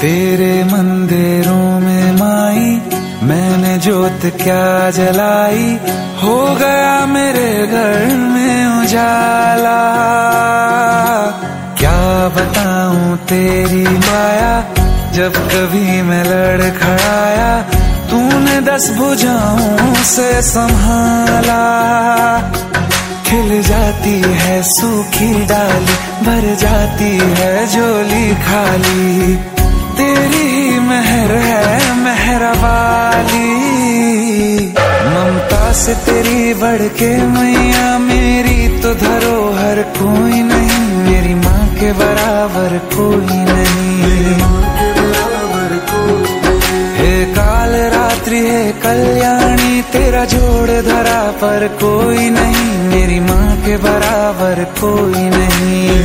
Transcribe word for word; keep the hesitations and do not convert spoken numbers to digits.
तेरे मंदिरों में माई मैंने जोत क्या जलाई, हो गया मेरे घर में उजाला। क्या बताऊं तेरी माया, जब कभी मैं लड़खड़ाया तूने दस भुजाओं से संभाला। खिल जाती है सूखी डाली, भर जाती है झोली खाली, तेरी ही मेहर है मेहर वाली। ममता से तेरी बढ़ के मैया मेरी तो धरोहर कोई नहीं, मेरी माँ के बराबर कोई नहीं। हे काल रात्रि है कल्याणी, तेरा जोड़ धरा पर कोई नहीं, मेरी माँ के बराबर कोई नहीं।